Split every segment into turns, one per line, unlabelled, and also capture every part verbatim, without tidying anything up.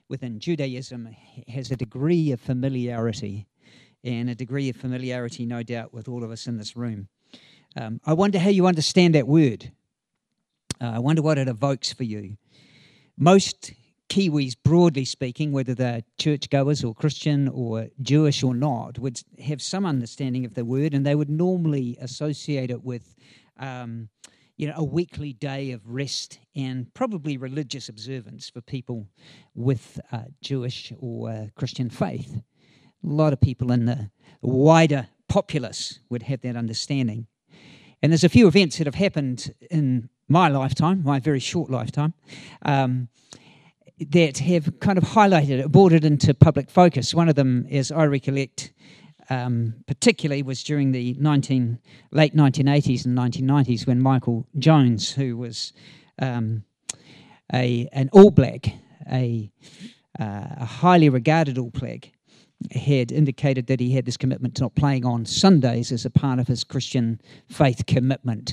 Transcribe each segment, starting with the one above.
within Judaism has a degree of familiarity, and a degree of familiarity, no doubt, with all of us in this room. Um, I wonder how you understand that word. Uh, I wonder what it evokes for you. Most Kiwis, broadly speaking, whether they're churchgoers or Christian or Jewish or not, would have some understanding of the word, and they would normally associate it with um, you know, a weekly day of rest and probably religious observance for people with uh, Jewish or uh, Christian faith. A lot of people in the wider populace would have that understanding. And there's a few events that have happened in my lifetime, my very short lifetime, um, that have kind of highlighted it, brought it into public focus. One of them, as I recollect, um, particularly was during the nineteen, late nineteen eighties and nineteen nineties when Michael Jones, who was um, a an All Black, a, uh, a highly regarded All Black, had indicated that he had this commitment to not playing on Sundays as a part of his Christian faith commitment.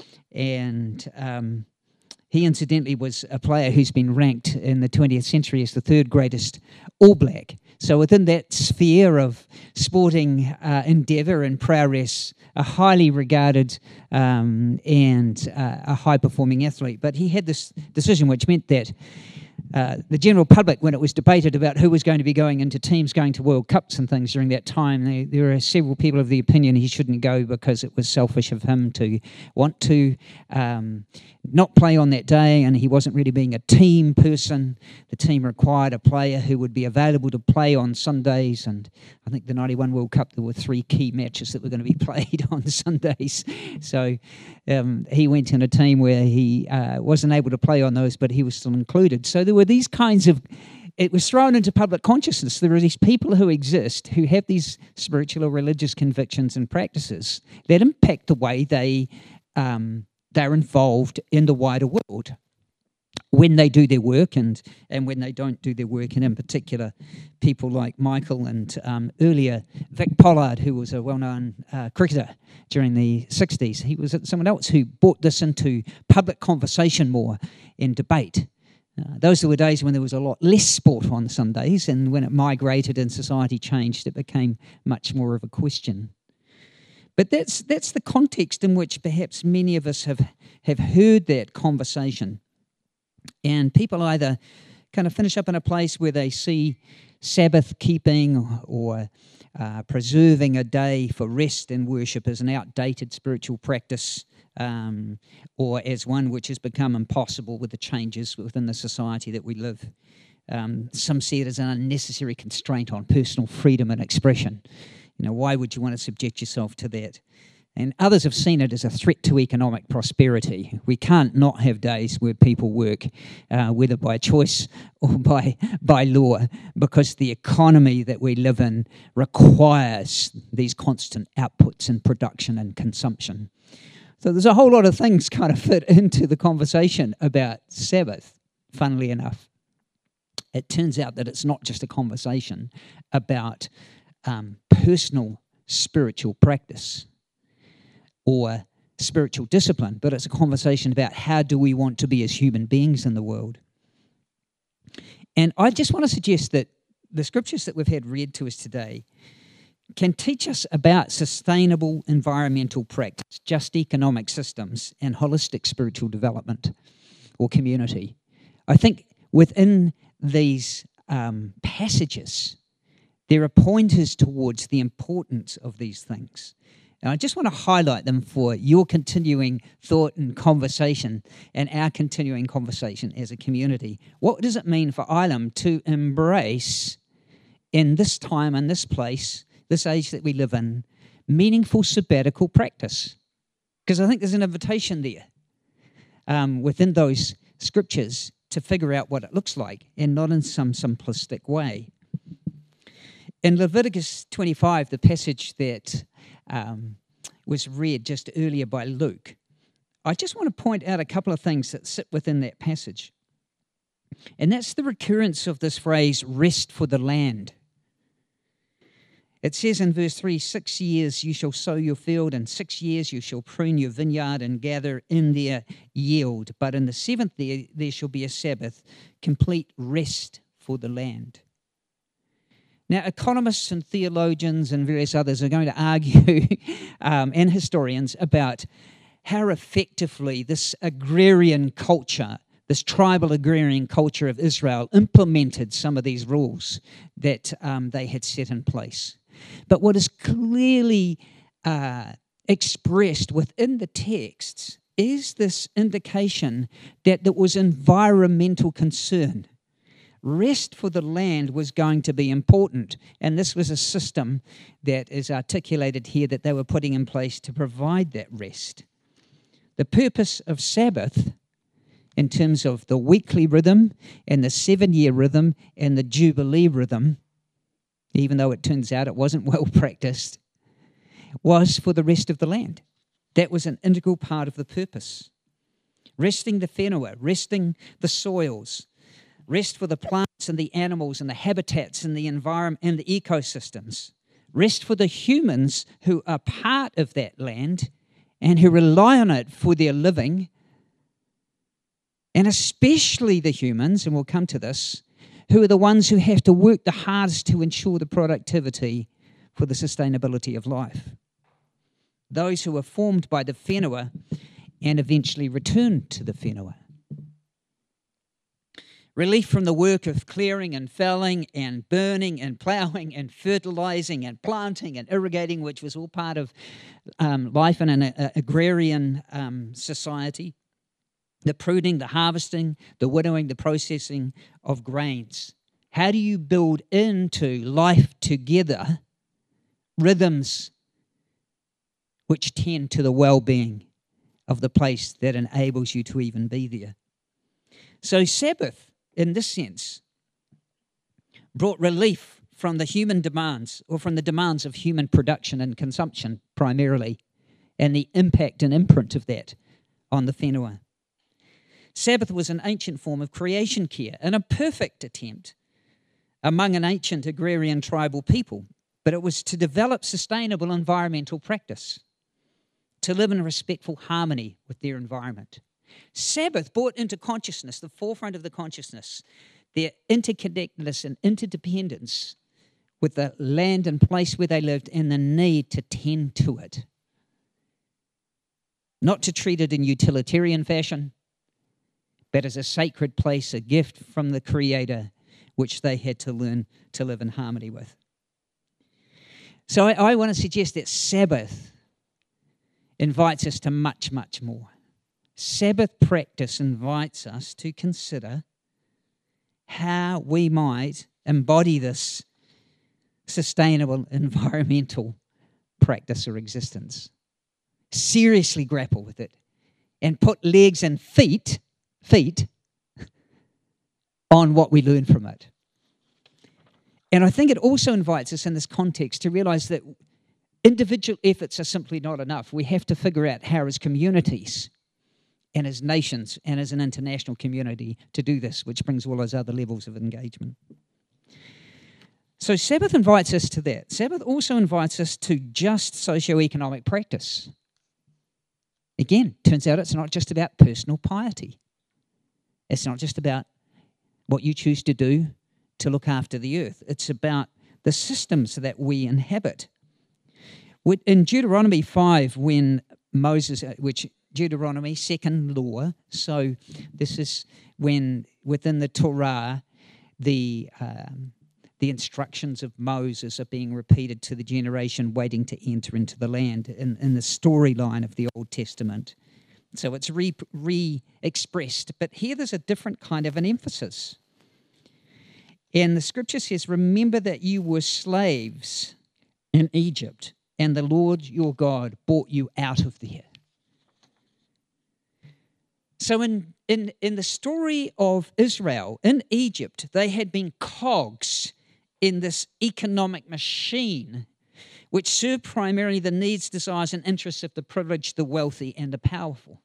And um, he incidentally was a player who's been ranked in the twentieth century as the third greatest All Black. So within that sphere of sporting uh, endeavour and prowess, a highly regarded um, and uh, a high-performing athlete. But he had this decision which meant that Uh, the general public, when it was debated about who was going to be going into teams going to World Cups and things during that time, they, there were several people of the opinion he shouldn't go because it was selfish of him to want to um, not play on that day, and he wasn't really being a team person. The team required a player who would be available to play on Sundays, and I think the ninety-one World Cup, there were three key matches that were going to be played on Sundays. So um, he went in a team where he uh, wasn't able to play on those, but he was still included. So there were these kinds of, it was thrown into public consciousness. There are these people who exist who have these spiritual or religious convictions and practices that impact the way they um, they're involved in the wider world when they do their work and, and when they don't do their work, and in particular people like Michael and um, earlier Vic Pollard, who was a well-known uh, cricketer during the sixties. He was someone else who brought this into public conversation more in debate. Uh, those were days when there was a lot less sport on Sundays, and when it migrated and society changed, it became much more of a question. But that's that's the context in which perhaps many of us have, have heard that conversation. And people either kind of finish up in a place where they see Sabbath keeping or, or uh, preserving a day for rest and worship as an outdated spiritual practice, Um, or as one which has become impossible with the changes within the society that we live. Um, some see it as an unnecessary constraint on personal freedom and expression. You know, why would you want to subject yourself to that? And others have seen it as a threat to economic prosperity. We can't not have days where people work, uh, whether by choice or by by law, because the economy that we live in requires these constant outputs in production and consumption. So there's a whole lot of things kind of fit into the conversation about Sabbath, funnily enough. It turns out that it's not just a conversation about um, personal spiritual practice or spiritual discipline, but it's a conversation about how do we want to be as human beings in the world. And I just want to suggest that the scriptures that we've had read to us today can teach us about sustainable environmental practice, just economic systems, and holistic spiritual development or community. I think within these um, passages, there are pointers towards the importance of these things. And I just want to highlight them for your continuing thought and conversation and our continuing conversation as a community. What does it mean for Ilam to embrace in this time and this place, this age that we live in, meaningful sabbatical practice? Because I think there's an invitation there um, within those scriptures to figure out what it looks like, and not in some simplistic way. In Leviticus twenty-five, the passage that um, was read just earlier by Luke, I just want to point out a couple of things that sit within that passage. And that's the recurrence of this phrase, rest for the land. It says in verse three, six years you shall sow your field, and six years you shall prune your vineyard and gather in their yield. But in the seventh year there shall be a Sabbath, complete rest for the land. Now, economists and theologians and various others are going to argue, um, and historians, about how effectively this agrarian culture, this tribal agrarian culture of Israel, implemented some of these rules that um, they had set in place. But what is clearly uh, expressed within the texts is this indication that there was environmental concern. Rest for the land was going to be important, and this was a system that is articulated here that they were putting in place to provide that rest. The purpose of Sabbath, in terms of the weekly rhythm and the seven-year rhythm and the Jubilee rhythm, even though it turns out it wasn't well practiced, was for the rest of the land. That was an integral part of the purpose. Resting the whenua, resting the soils, rest for the plants and the animals and the habitats and the environment and the ecosystems. Rest for the humans who are part of that land and who rely on it for their living. And especially the humans, and we'll come to this, who are the ones who have to work the hardest to ensure the productivity for the sustainability of life. Those who are formed by the whenua and eventually return to the whenua. Relief from the work of clearing and felling and burning and ploughing and fertilizing and planting and irrigating, which was all part of um, life in an uh, agrarian um, society. The pruning, the harvesting, the winnowing, the processing of grains. How do you build into life together rhythms which tend to the well-being of the place that enables you to even be there? So Sabbath, in this sense, brought relief from the human demands, or from the demands of human production and consumption primarily, and the impact and imprint of that on the whenua. Sabbath was an ancient form of creation care, and a perfect attempt among an ancient agrarian tribal people, but it was to develop sustainable environmental practice, to live in respectful harmony with their environment. Sabbath brought into consciousness, the forefront of the consciousness, their interconnectedness and interdependence with the land and place where they lived and the need to tend to it. Not to treat it in utilitarian fashion, but as a sacred place, a gift from the Creator, which they had to learn to live in harmony with. So I, I want to suggest that Sabbath invites us to much, much more. Sabbath practice invites us to consider how we might embody this sustainable environmental practice or existence. Seriously grapple with it and put legs and feet, feet on what we learn from it. And I think it also invites us in this context to realize that individual efforts are simply not enough. We have to figure out how as communities and as nations and as an international community to do this, which brings all those other levels of engagement. So Sabbath invites us to that. Sabbath also invites us to just socio-economic practice. Again, turns out it's not just about personal piety. It's not just about what you choose to do to look after the earth. It's about the systems that we inhabit. In Deuteronomy five, when Moses, which Deuteronomy, second law, so this is when within the Torah, the um, the instructions of Moses are being repeated to the generation waiting to enter into the land in, in the storyline of the Old Testament. So it's re, re-expressed, but here there's a different kind of an emphasis. And the scripture says, remember that you were slaves in Egypt, and the Lord your God brought you out of there. So in, in, in the story of Israel, in Egypt, they had been cogs in this economic machine which served primarily the needs, desires, and interests of the privileged, the wealthy, and the powerful.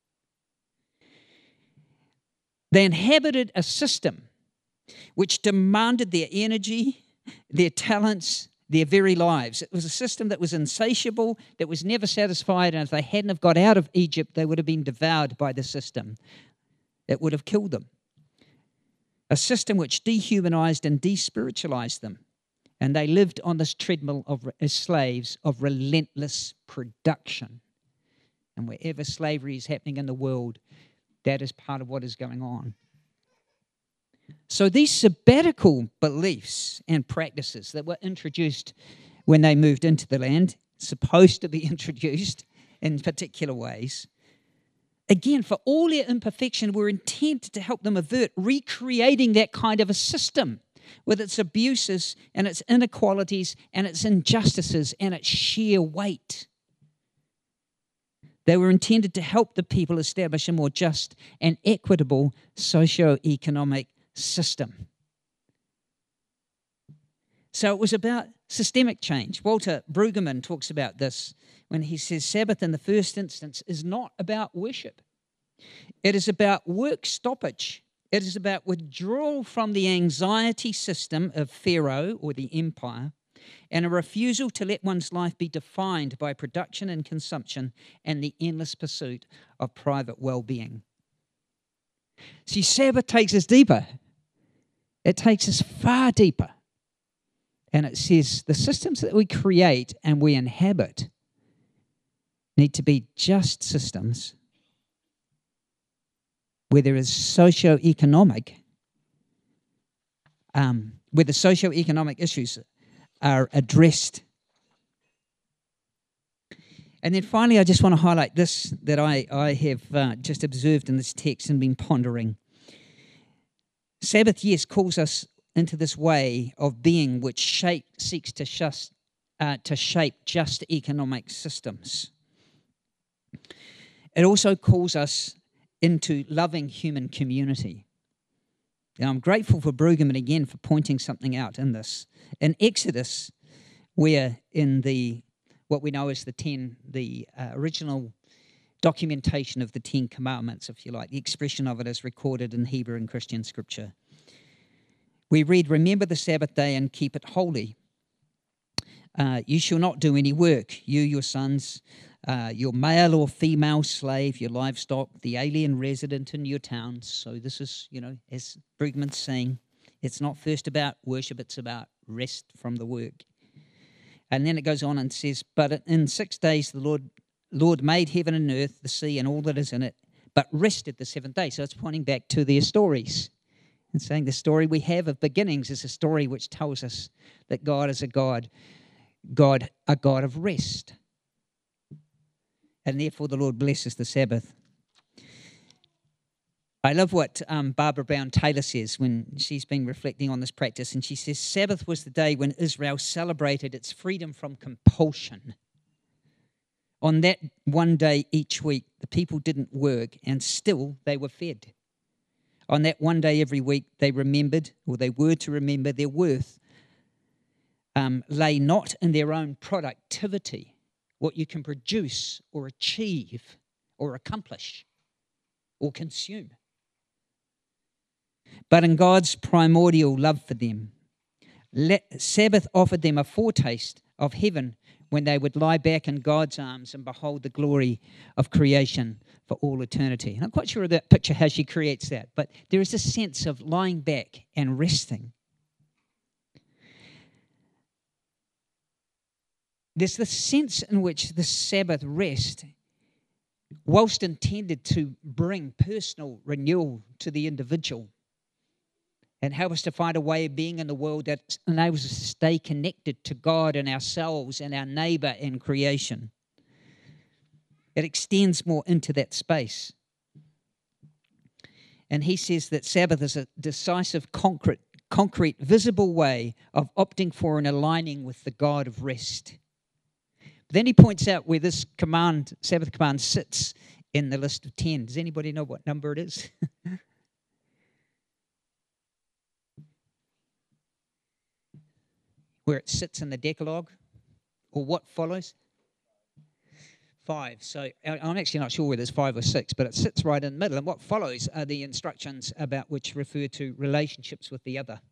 They inhabited a system which demanded their energy, their talents, their very lives. It was a system that was insatiable, that was never satisfied, and if they hadn't have got out of Egypt, they would have been devoured by the system. It would have killed them. a system which dehumanized and despiritualized them. And they lived on this treadmill of, as slaves of relentless production. And wherever slavery is happening in the world, that is part of what is going on. So these sabbatical beliefs and practices that were introduced when they moved into the land, supposed to be introduced in particular ways, again, for all their imperfection, were intended to help them avert recreating that kind of a system with its abuses and its inequalities and its injustices and its sheer weight. They were intended to help the people establish a more just and equitable socio-economic system. So it was about systemic change. Walter Brueggemann talks about this when he says Sabbath in the first instance is not about worship. It is about work stoppage. It is about withdrawal from the anxiety system of Pharaoh or the empire and a refusal to let one's life be defined by production and consumption and the endless pursuit of private well-being. See, Sabbath takes us deeper. It takes us far deeper. And it says the systems that we create and we inhabit need to be just systems where there is socio-economic, um, where the socio-economic issues are addressed. And then finally, I just want to highlight this that I, I have uh, just observed in this text and been pondering. Sabbath, yes, calls us into this way of being which shape, seeks to, just, uh, to shape just economic systems. It also calls us into loving human community. Now, I'm grateful for Brueggemann again for pointing something out in this. In Exodus, where in the what we know as the ten, the uh, original documentation of the Ten Commandments, if you like, the expression of it is recorded in Hebrew and Christian scripture. We read, "Remember the Sabbath day and keep it holy. Uh, you shall not do any work, you, your sons, uh, your male or female slave, your livestock, the alien resident in your towns." So this is, you know, as Brueggemann's saying, it's not first about worship, it's about rest from the work. And then it goes on and says, "But in six days the Lord, Lord made heaven and earth, the sea and all that is in it, but rested the seventh day." So it's pointing back to their stories and saying the story we have of beginnings is a story which tells us that God is a God, God, a God of rest. And therefore the Lord blesses the Sabbath. I love what um, Barbara Brown Taylor says when she's been reflecting on this practice. And she says, Sabbath was the day when Israel celebrated its freedom from compulsion. On that one day each week, the people didn't work and still they were fed. On that one day every week, they remembered, or they were to remember, their worth um, lay not in their own productivity, what you can produce or achieve or accomplish or consume, but in God's primordial love for them. Let, Sabbath offered them a foretaste of heaven when they would lie back in God's arms and behold the glory of creation for all eternity. And I'm quite sure of that picture, how she creates that, but there is a sense of lying back and resting. There's the sense in which the Sabbath rest, whilst intended to bring personal renewal to the individual and help us to find a way of being in the world that enables us to stay connected to God and ourselves and our neighbour and creation, it extends more into that space. And he says that Sabbath is a decisive, concrete, concrete, visible way of opting for and aligning with the God of rest. Then he points out where this command, Sabbath command, sits in the list of ten. Does anybody know what number it is? Where it sits in the Decalogue, or what follows? Five. So I'm actually not sure whether it's five or six, but it sits right in the middle. And what follows are the instructions about which refer to relationships with the other.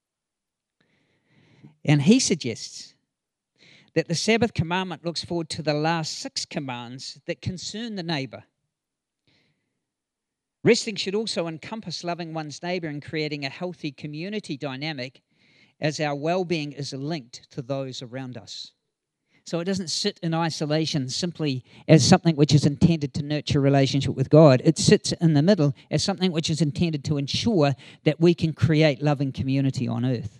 And he suggests that the Sabbath commandment looks forward to the last six commands that concern the neighbour. Resting should also encompass loving one's neighbour and creating a healthy community dynamic, as our well-being is linked to those around us. So it doesn't sit in isolation simply as something which is intended to nurture a relationship with God. It sits in the middle as something which is intended to ensure that we can create loving community on earth.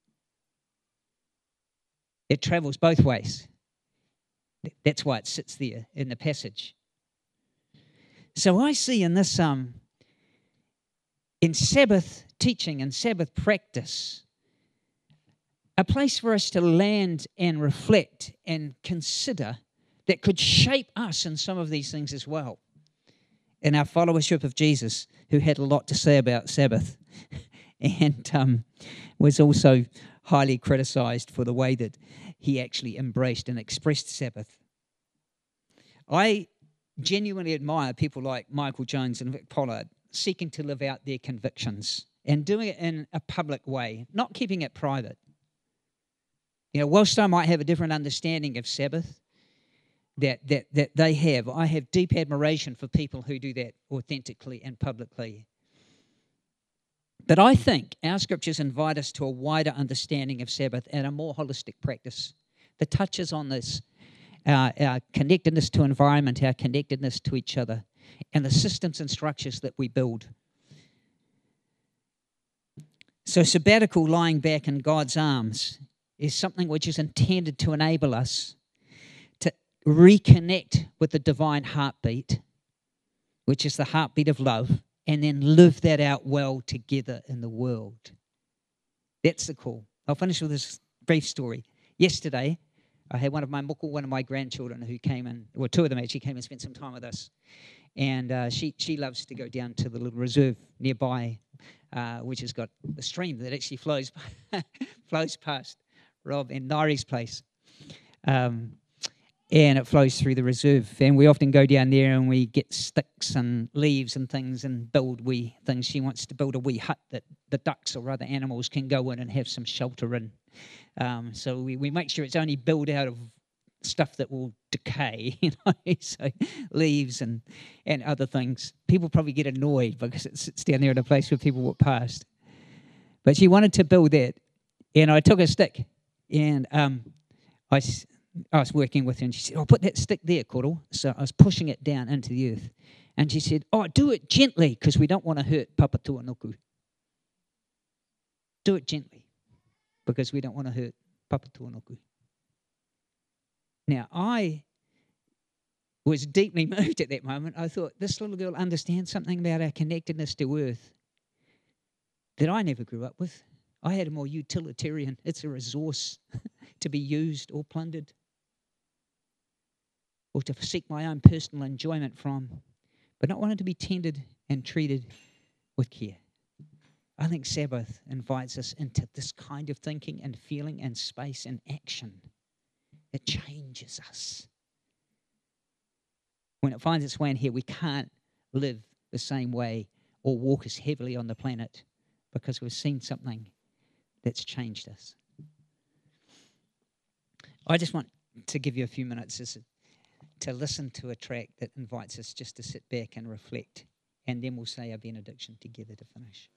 It travels both ways. That's why it sits there in the passage. So I see in this, um, in Sabbath teaching and Sabbath practice, a place for us to land and reflect and consider that could shape us in some of these things as well. In our followership of Jesus, who had a lot to say about Sabbath and um, was also highly criticized for the way that he actually embraced and expressed Sabbath. I genuinely admire people like Michael Jones and Vic Pollard seeking to live out their convictions and doing it in a public way, not keeping it private. You know, whilst I might have a different understanding of Sabbath that, that, that they have, I have deep admiration for people who do that authentically and publicly. But I think our scriptures invite us to a wider understanding of Sabbath and a more holistic practice that touches on this, our, our connectedness to environment, our connectedness to each other, and the systems and structures that we build. So sabbatical, lying back in God's arms, is something which is intended to enable us to reconnect with the divine heartbeat, which is the heartbeat of love, and then live that out well together in the world. That's the call. I'll finish with this brief story. Yesterday, I had one of my muku, one of my grandchildren who came in, well, two of them actually came and spent some time with us. And uh, she she loves to go down to the little reserve nearby, uh, which has got a stream that actually flows flows past Rob and Nairi's place. Um, and it flows through the reserve. And we often go down there and we get sticks and leaves and things and build wee things. She wants to build a wee hut that the ducks or other animals can go in and have some shelter in. Um, so we, we make sure it's only built out of stuff that will decay, you know, so leaves and, and other things. People probably get annoyed because it sits down there in a place where people walk past. But she wanted to build that. And I took a stick and um, I, I was working with her and she said, oh, put that stick there, Koro. So I was pushing it down into the earth. And she said, oh, do it gently because we don't want to hurt Papa Tuanuku. Do it gently because we don't want to hurt Papa Tuanuku. Now, I was deeply moved at that moment. I thought, this little girl understands something about our connectedness to earth that I never grew up with. I had a more utilitarian, it's a resource to be used or plundered or to seek my own personal enjoyment from, but not wanted to be tended and treated with care. I think Sabbath invites us into this kind of thinking and feeling and space and action. It changes us. When it finds its way in here, we can't live the same way or walk as heavily on the planet because we've seen something that's changed us. I just want to give you a few minutes as a, to listen to a track that invites us just to sit back and reflect, and then we'll say our benediction together to finish.